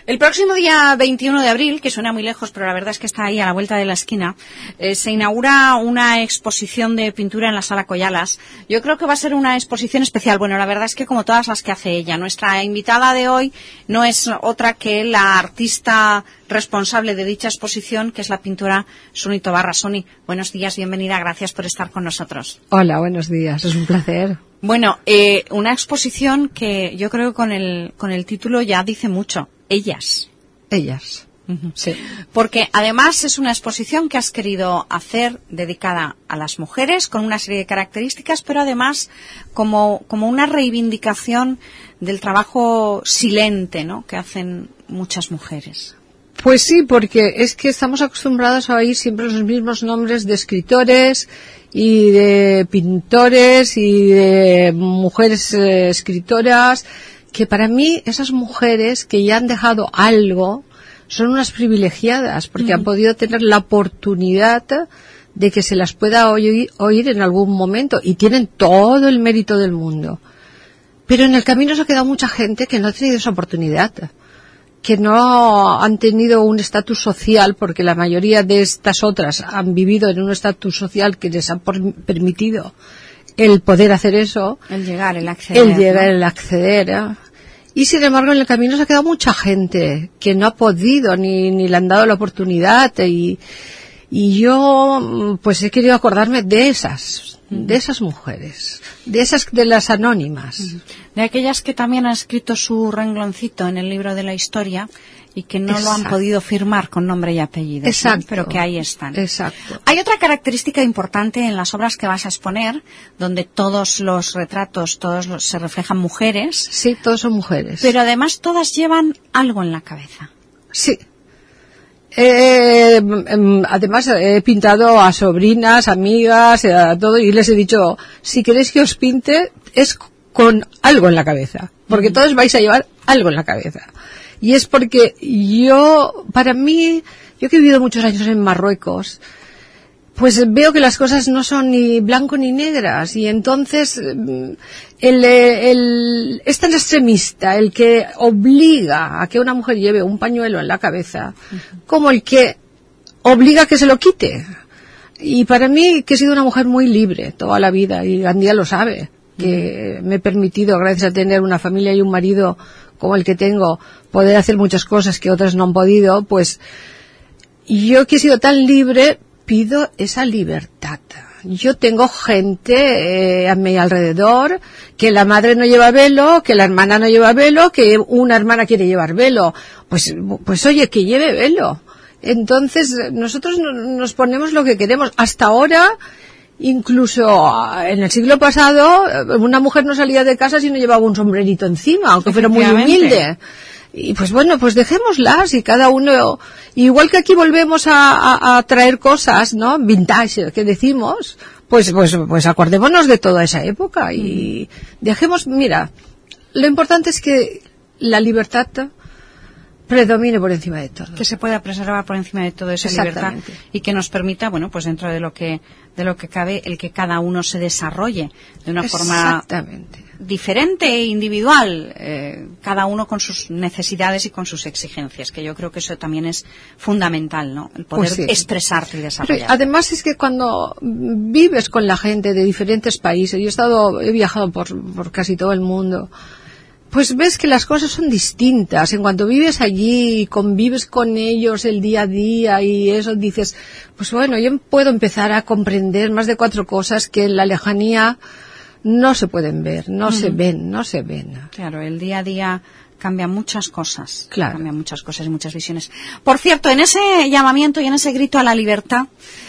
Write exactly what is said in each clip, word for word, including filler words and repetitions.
El próximo día veintiuno de abril, que suena muy lejos, pero la verdad es que está ahí a la vuelta de la esquina, eh, se inaugura una exposición de pintura en la Sala Collalas. Yo creo que va a ser una exposición especial. Bueno, la verdad es que como todas las que hace ella. Nuestra invitada de hoy no es otra que la artista responsable de dicha exposición, que es la pintora Suni Tobarra. Suni, buenos días, bienvenida, gracias por estar con nosotros. Hola, buenos días, es un placer. Bueno, eh, una exposición que yo creo que con el, con el título ya dice mucho. Ellas. Ellas. Uh-huh. Sí. Porque además es una exposición que has querido hacer dedicada a las mujeres con una serie de características, pero además como, como una reivindicación del trabajo silente, ¿no?, que hacen muchas mujeres. Pues sí, porque es que estamos acostumbrados a oír siempre los mismos nombres de escritores y de pintores y de mujeres eh, escritoras, que para mí esas mujeres que ya han dejado algo son unas privilegiadas porque mm. han podido tener la oportunidad de que se las pueda oír, oír en algún momento y tienen todo el mérito del mundo. Pero en el camino se ha quedado mucha gente que no ha tenido esa oportunidad, que no han tenido un estatus social, porque la mayoría de estas otras han vivido en un estatus social que les ha por, permitido el poder hacer eso, el llegar, el acceder, el llegar, ¿no? el acceder, ¿eh? Y sin embargo en el camino se ha quedado mucha gente que no ha podido ni, ni le han dado la oportunidad, y, y yo pues he querido acordarme de esas, mm. de esas mujeres, de esas, de las anónimas, mm. de aquellas que también han escrito su rengloncito en el libro de la historia y que no Exacto. lo han podido firmar con nombre y apellido, Exacto. ¿sí? Pero que ahí están. Exacto. Hay otra característica importante en las obras que vas a exponer, donde todos los retratos, todos los, se reflejan mujeres. Sí, todos son mujeres. Pero además todas llevan algo en la cabeza. Sí. Eh, eh, además he pintado a sobrinas, amigas, a todo, y les he dicho, si queréis que os pinte, es con algo en la cabeza, porque mm. todos vais a llevar algo en la cabeza. Y es porque yo, para mí, yo que he vivido muchos años en Marruecos, pues veo que las cosas no son ni blanco ni negras, y entonces el, el, es tan extremista el que obliga a que una mujer lleve un pañuelo en la cabeza, uh-huh. como el que obliga a que se lo quite. Y para mí, que he sido una mujer muy libre toda la vida, y Gandía lo sabe, que uh-huh. me he permitido, gracias a tener una familia y un marido como el que tengo, poder hacer muchas cosas que otras no han podido, pues yo que he sido tan libre, pido esa libertad. Yo tengo gente eh, a mi alrededor, que la madre no lleva velo, que la hermana no lleva velo, que una hermana quiere llevar velo. Pues, pues oye, que lleve velo. Entonces, nosotros nos ponemos lo que queremos. Hasta ahora, incluso en el siglo pasado, una mujer no salía de casa si no llevaba un sombrerito encima, aunque fuera muy humilde. Y pues bueno, pues dejémoslas, y cada uno, igual que aquí volvemos a, a, a traer cosas, ¿no?, vintage, que decimos, pues, pues, pues acordémonos de toda esa época y dejemos, mira, lo importante es que la libertad predomine por encima de todo. Que se pueda preservar por encima de todo esa libertad y que nos permita, bueno, pues dentro de lo que de lo que cabe, el que cada uno se desarrolle de una forma diferente e individual, eh, cada uno con sus necesidades y con sus exigencias, que yo creo que eso también es fundamental, ¿no? El poder pues sí. expresarte y desarrollar. Además es que cuando vives con la gente de diferentes países, yo he estado, he viajado por, por casi todo el mundo, pues ves que las cosas son distintas. En cuanto vives allí y convives con ellos el día a día y eso, dices, pues bueno, yo puedo empezar a comprender más de cuatro cosas que en la lejanía no se pueden ver, no uh-huh. se ven, no se ven. Claro, el día a día cambia muchas cosas, claro. cambia muchas cosas y muchas visiones. Por cierto, en ese llamamiento y en ese grito a la libertad,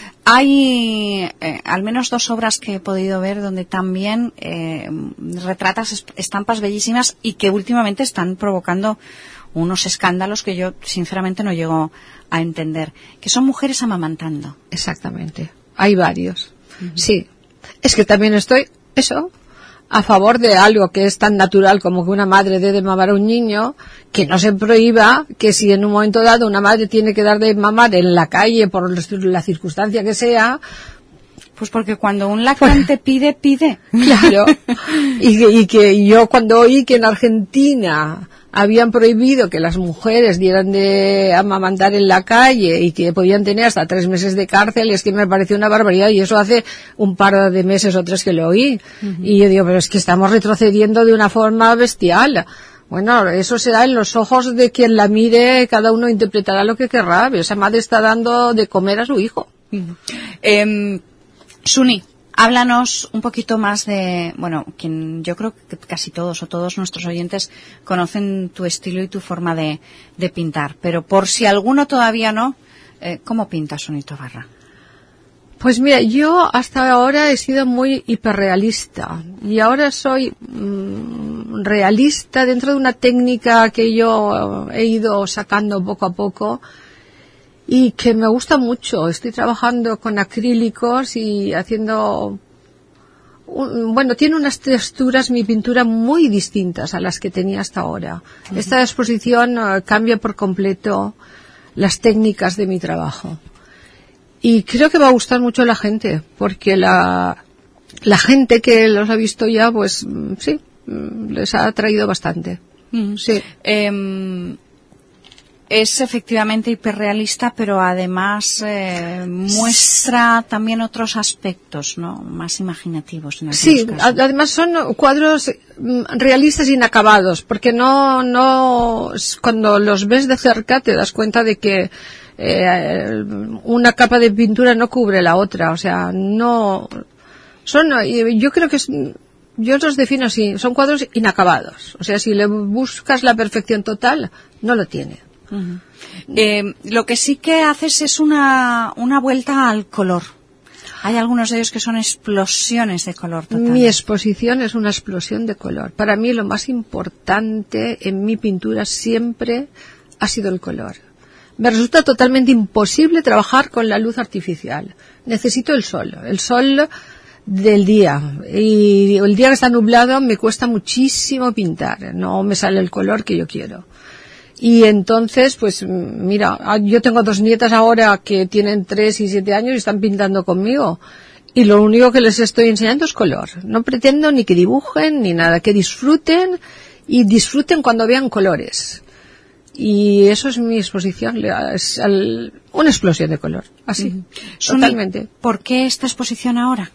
hay eh, al menos dos obras que he podido ver donde también eh, retratas estampas bellísimas y que últimamente están provocando unos escándalos que yo sinceramente no llego a entender, que son mujeres amamantando. Exactamente, hay varios. Uh-huh. Sí, es que también estoy, eso, a favor de algo que es tan natural como que una madre dé de mamar a un niño, que no se prohíba que si en un momento dado una madre tiene que dar de mamar en la calle por la circunstancia que sea, pues porque cuando un lactante pide, pide. Claro. Y que, y que yo cuando oí que en Argentina habían prohibido que las mujeres dieran de amamantar en la calle y que podían tener hasta tres meses de cárcel, es que me pareció una barbaridad, y eso hace un par de meses o tres que lo oí. Uh-huh. Y yo digo, pero es que estamos retrocediendo de una forma bestial. Bueno, eso será en los ojos de quien la mire, cada uno interpretará lo que querrá. Esa madre está dando de comer a su hijo. Uh-huh. Eh, Suni, háblanos un poquito más de, bueno, quien yo creo que casi todos o todos nuestros oyentes conocen tu estilo y tu forma de, de pintar, pero por si alguno todavía no, eh, ¿cómo pinta Suni Tobarra? Pues mira, yo hasta ahora he sido muy hiperrealista y ahora soy mmm, realista dentro de una técnica que yo he ido sacando poco a poco y que me gusta mucho. Estoy trabajando con acrílicos y haciendo, un, bueno, tiene unas texturas mi pintura muy distintas a las que tenía hasta ahora. Uh-huh. Esta exposición uh, cambia por completo las técnicas de mi trabajo. Y creo que va a gustar mucho a la gente, porque la, la gente que los ha visto ya, pues sí, les ha atraído bastante. Uh-huh. Sí. Eh, es efectivamente hiperrealista, pero además eh, muestra también otros aspectos, ¿no? Más imaginativos. En sí, casos. Además son cuadros realistas inacabados, porque no, no, cuando los ves de cerca te das cuenta de que Eh, una capa de pintura no cubre la otra, o sea, no son, yo creo que es, yo los defino así, son cuadros inacabados, o sea, si le buscas la perfección total, no lo tiene. Uh-huh. Eh, lo que sí que haces es una, una vuelta al color. Hay algunos de ellos que son explosiones de color totales. Mi exposición es una explosión de color. Para mí lo más importante en mi pintura siempre ha sido el color. Me resulta totalmente imposible trabajar con la luz artificial. Necesito el sol, el sol del día. Y el día que está nublado me cuesta muchísimo pintar. No me sale el color que yo quiero. Y entonces, pues, mira, yo tengo dos nietas ahora que tienen tres y siete años y están pintando conmigo. Y lo único que les estoy enseñando es color. No pretendo ni que dibujen ni nada, que disfruten y disfruten cuando vean colores. Y eso es mi exposición, es el, una explosión de color, así, uh-huh. Totalmente. ¿Por qué esta exposición ahora?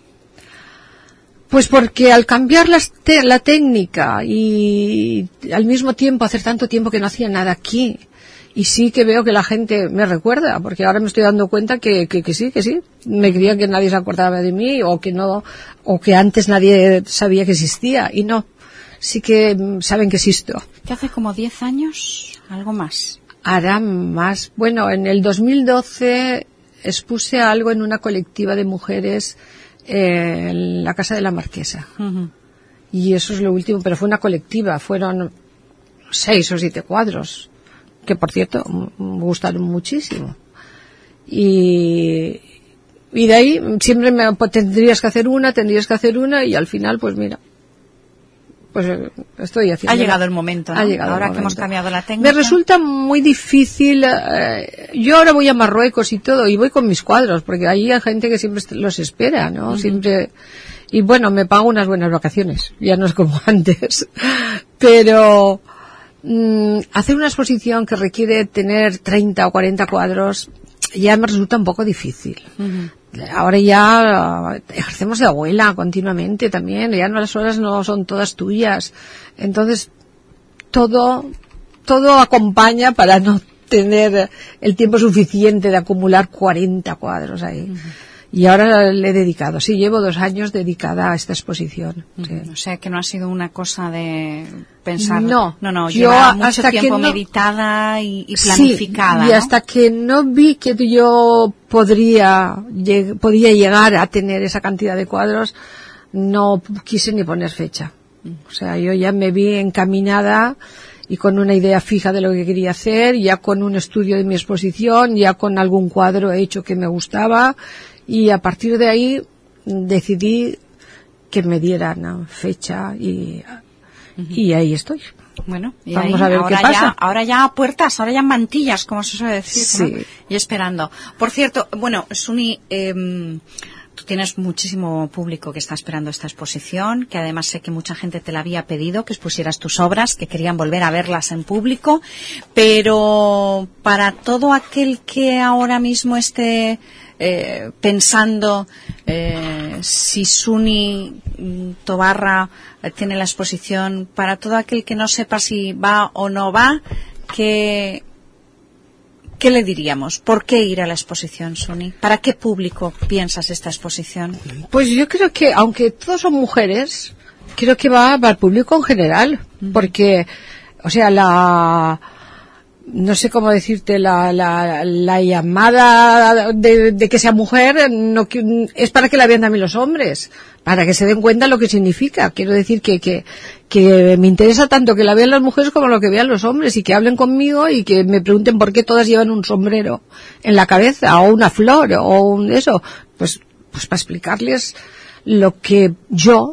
Pues porque al cambiar las te- la técnica y al mismo tiempo hacer tanto tiempo que no hacía nada aquí, y sí que veo que la gente me recuerda, porque ahora me estoy dando cuenta que, que, que sí, que sí, me creía que nadie se acordaba de mí, o que no, o que antes nadie sabía que existía, y no. Sí que saben que existo. ¿Qué hace como diez años? ¿Algo más? Hará más. Bueno, en el dos mil doce expuse algo en una colectiva de mujeres eh, en la Casa de la Marquesa. Uh-huh. Y eso es lo último, pero fue una colectiva. Fueron seis o siete cuadros, que por cierto me gustaron muchísimo. Y, y de ahí siempre me pues, tendrías que hacer una, tendrías que hacer una, y al final, pues mira, pues estoy haciendo. Ha llegado el momento, ¿no? Ha llegado ahora el que momento. hemos cambiado la técnica. Me resulta muy difícil. Eh, yo ahora voy a Marruecos y todo, y voy con mis cuadros, porque ahí hay gente que siempre los espera, ¿no? Uh-huh. Siempre. Y bueno, me pago unas buenas vacaciones. Ya no es como antes. Pero mmm, hacer una exposición que requiere tener treinta o cuarenta cuadros ya me resulta un poco difícil. Uh-huh. Ahora ya ejercemos de abuela continuamente también, ya no, las horas no son todas tuyas, entonces todo todo acompaña para no tener el tiempo suficiente de acumular cuarenta cuadros ahí. Uh-huh. Y ahora le he dedicado, sí, llevo dos años dedicada a esta exposición. Uh-huh. Sí. O sea, que no ha sido una cosa de pensar. No, no, no yo lleva mucho hasta tiempo que no, meditada y, y planificada. Sí, y ¿no? hasta que no vi que yo podría, lleg- podía llegar a tener esa cantidad de cuadros, no quise ni poner fecha. O sea, yo ya me vi encaminada y con una idea fija de lo que quería hacer, ya con un estudio de mi exposición, ya con algún cuadro hecho que me gustaba, y a partir de ahí decidí que me dieran fecha y, uh-huh. y ahí estoy. Bueno, y vamos ahí, a ver ahora qué pasa. Ya, ahora ya a puertas, ahora ya mantillas, como se suele decir, sí. ¿no? Y esperando. Por cierto, bueno, Suni, eh, tú tienes muchísimo público que está esperando esta exposición, que además sé que mucha gente te la había pedido, que expusieras tus obras, que querían volver a verlas en público, pero para todo aquel que ahora mismo esté eh, pensando eh, si Suni Tobarra tiene la exposición, para todo aquel que no sepa si va o no va, que... ¿qué le diríamos? ¿Por qué ir a la exposición, Suni? ¿Para qué público piensas esta exposición? Pues yo creo que, aunque todos son mujeres, creo que va para el público en general, uh-huh. porque, o sea, la... no sé cómo decirte, la, la, la llamada de, de que sea mujer no, es para que la vean también los hombres, para que se den cuenta lo que significa. Quiero decir que, que, que me interesa tanto que la vean las mujeres como lo que vean los hombres, y que hablen conmigo y que me pregunten por qué todas llevan un sombrero en la cabeza, o una flor, o un eso. Pues, pues para explicarles lo que yo,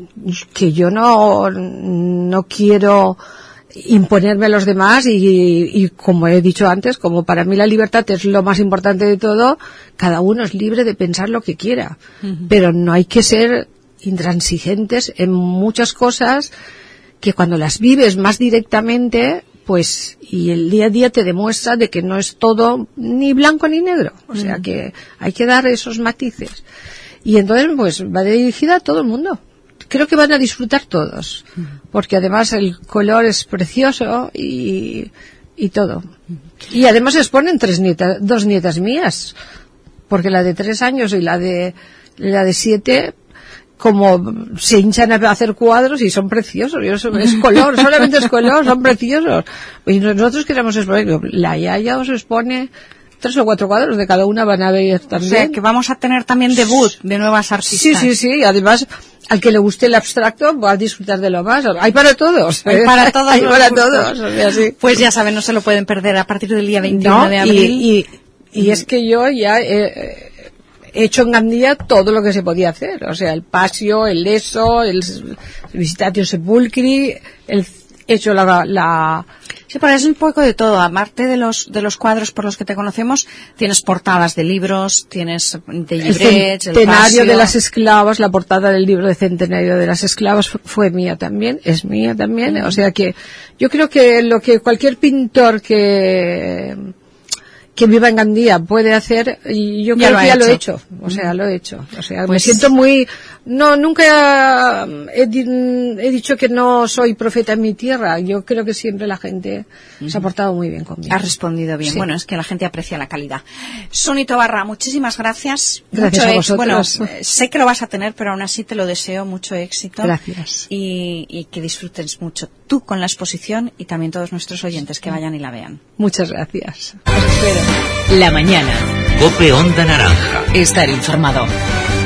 que yo no, no quiero imponerme a los demás, y, y como he dicho antes, como para mí la libertad es lo más importante de todo, cada uno es libre de pensar lo que quiera, uh-huh. pero no hay que ser intransigentes en muchas cosas que cuando las vives más directamente, pues, y el día a día te demuestra de que no es todo ni blanco ni negro, o uh-huh. sea que hay que dar esos matices, y entonces pues va dirigida a todo el mundo. Creo que van a disfrutar todos, porque además el color es precioso y, y todo. Y además exponen tres nietas, dos nietas mías, porque la de tres años y la de la de siete, como se hinchan a hacer cuadros y son preciosos. Yo, es color, solamente es color, son preciosos. Y nosotros queremos exponer, la Yaya os expone tres o cuatro cuadros, de cada una van a ver también. O sea, que vamos a tener también debut de nuevas artistas. Sí, sí, sí. Además, al que le guste el abstracto va a disfrutar de lo más. Hay para todos. Hay para todos. Hay para todos. O sea, sí. Pues ya saben, no se lo pueden perder a partir del día veintiuno no, de abril. Y, y, y es que yo ya he, he hecho en Gandía todo lo que se podía hacer. O sea, el Pasio, el Leso, el Visitatio Sepulcri, el he hecho la... la Sí, pero es un poco de todo. Aparte de los de los cuadros por los que te conocemos, tienes portadas de libros, tienes de librets, el Centenario de las Esclavas, la portada del libro de Centenario de las Esclavas fue mía también, es mía también. Mm. O sea que yo creo que lo que cualquier pintor que que viva en Gandía puede hacer, y yo creo que ya lo he hecho, o sea, lo he hecho, o sea, pues me siento muy, no, nunca he, he dicho que no soy profeta en mi tierra, yo creo que siempre la gente uh-huh. se ha portado muy bien conmigo. Ha respondido bien, sí. Bueno, es que la gente aprecia la calidad. Suni Tobarra, muchísimas gracias. Gracias mucho a vosotros. Bueno, sé que lo vas a tener, pero aún así te lo deseo, mucho éxito. Gracias. Y, y que disfrutes mucho tú con la exposición, y también todos nuestros oyentes que vayan y la vean. Muchas gracias. Os espero. La mañana. COPE Onda Naranja. Estar informado.